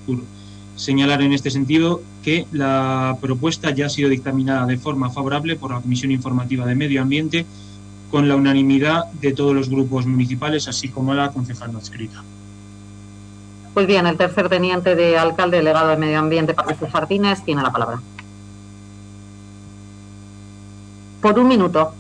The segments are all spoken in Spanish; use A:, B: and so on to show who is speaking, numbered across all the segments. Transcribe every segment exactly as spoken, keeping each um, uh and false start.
A: Sur. Señalar en este sentido que la propuesta ya ha sido dictaminada de forma favorable por la Comisión Informativa de Medio Ambiente con la unanimidad de todos los grupos municipales, así como la concejal no adscrita.
B: Pues bien, el tercer teniente de alcalde delegado de Medio Ambiente, Parques y Jardines, tiene la palabra. Por un minuto.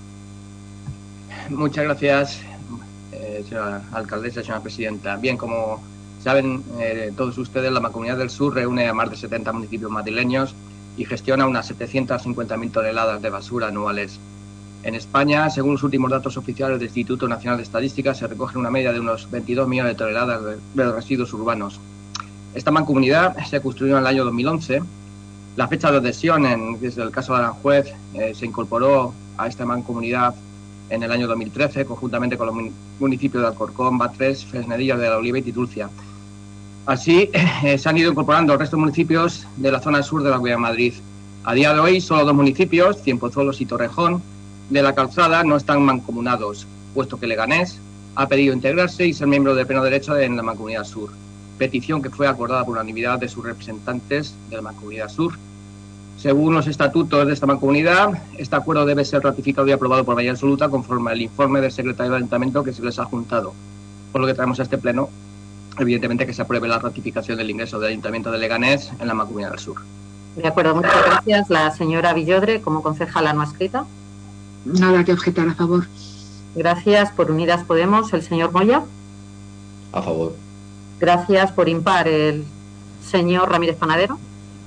C: Muchas gracias, eh, señora alcaldesa, señora presidenta. Bien, como saben eh, todos ustedes, la Mancomunidad del Sur reúne a más de setenta municipios madrileños y gestiona unas setecientas cincuenta mil toneladas de basura anuales. En España, según los últimos datos oficiales del Instituto Nacional de Estadística, se recoge una media de unos veintidós millones de toneladas de, de residuos urbanos. Esta mancomunidad se construyó en el año dos mil once. La fecha de adhesión, en, desde el caso de Aranjuez, eh, se incorporó a esta mancomunidad en el año dos mil trece, conjuntamente con los municipios de Alcorcón, Batres, Fresnedillo de la Oliva y Titulcia. Así, eh, se han ido incorporando el resto de municipios de la zona sur de la Comunidad de Madrid. A día de hoy, solo dos municipios, Cienpozuelos y Torrejón, de la Calzada, no están mancomunados, puesto que Leganés ha pedido integrarse y ser miembro de pleno derecho en la Mancomunidad Sur, petición que fue acordada por unanimidad de sus representantes de la Mancomunidad Sur. Según los estatutos de esta mancomunidad, este acuerdo debe ser ratificado y aprobado por mayoría absoluta conforme al informe del secretario del Ayuntamiento que se les ha juntado, por lo que traemos a este pleno, evidentemente, que se apruebe la ratificación del ingreso del Ayuntamiento de Leganés en la Mancomunidad del Sur.
B: De acuerdo, muchas gracias. La señora Villodre, como concejala no adscrita.
D: Nada que objetar, a favor.
B: Gracias. Por Unidas Podemos, el señor Moya.
E: A favor.
B: Gracias. Por impar, el señor Ramírez Panadero.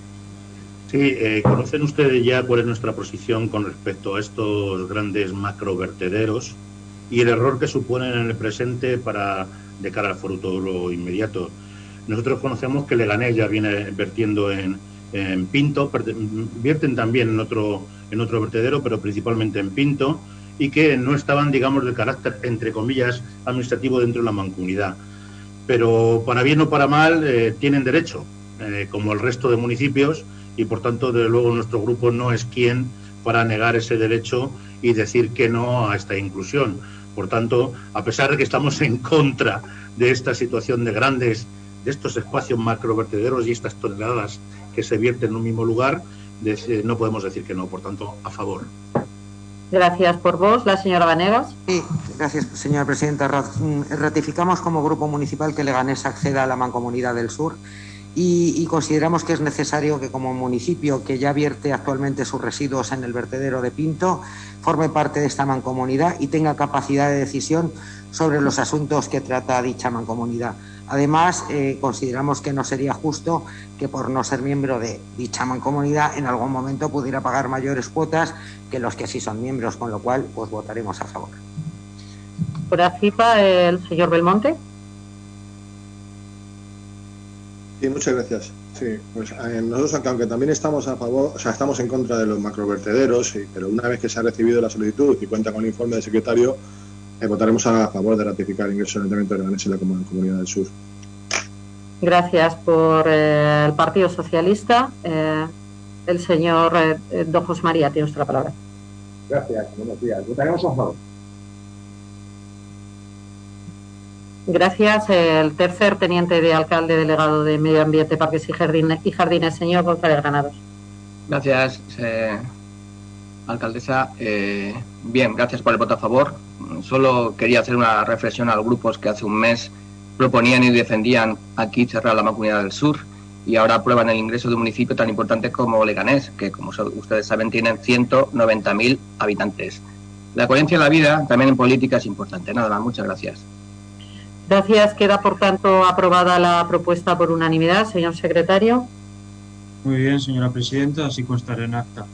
F: Sí, eh, conocen ustedes ya cuál es nuestra posición con respecto a estos grandes macrovertederos y el error que suponen en el presente para de cara al futuro inmediato. Nosotros conocemos que Leganés ya viene vertiendo en, en Pinto, vierten también en otro, en otro vertedero, pero principalmente en Pinto, y que no estaban, digamos, de carácter, entre comillas, administrativo dentro de la mancomunidad. Pero para bien o para mal, eh, tienen derecho, eh, como el resto de municipios, y por tanto, desde luego, nuestro grupo no es quien para negar ese derecho y decir que no a esta inclusión. Por tanto, a pesar de que estamos en contra de esta situación de grandes, de estos espacios macrovertederos y estas toneladas que se vierten en un mismo lugar, de, no podemos decir que no. Por tanto, a favor.
B: Gracias. Por vos, la señora Vanegas.
G: Sí, gracias, señora presidenta. Ratificamos como Grupo Municipal que Leganés acceda a la Mancomunidad del Sur. Y, y consideramos que es necesario que como municipio que ya vierte actualmente sus residuos en el vertedero de Pinto forme parte de esta mancomunidad y tenga capacidad de decisión sobre los asuntos que trata dicha mancomunidad. Además, eh, consideramos que no sería justo que por no ser miembro de dicha mancomunidad en algún momento pudiera pagar mayores cuotas que los que sí son miembros, con lo cual pues votaremos a favor.
B: Por ACIPA, el señor Belmonte.
H: Sí, muchas gracias. Sí, pues eh, nosotros, aunque también estamos a favor, o sea, estamos en contra de los macrovertederos, sí, pero una vez que se ha recibido la solicitud y cuenta con el informe del secretario, eh, votaremos a favor de ratificar el ingreso del Ayuntamiento de Leganés en la Comunidad del Sur.
B: Gracias. Por eh, el Partido Socialista, eh, el señor eh, don José María, tiene usted la palabra.
I: Gracias, buenos días. Votaremos a favor.
B: Gracias. El tercer teniente de alcalde delegado de Medio Ambiente, Parques y Jardines, y Jardines señor González Granados.
C: Gracias, eh, alcaldesa. Eh, bien, gracias por el voto a favor. Solo quería hacer una reflexión a los grupos que hace un mes proponían y defendían aquí cerrar la Mancomunidad del Sur y ahora aprueban el ingreso de un municipio tan importante como Leganés, que como ustedes saben tienen ciento noventa mil habitantes. La coherencia en la vida, también en política, es importante. Nada más, muchas gracias.
B: Gracias. Queda, por tanto, aprobada la propuesta por unanimidad. Señor secretario.
A: Muy bien, señora presidenta, así constará en acta.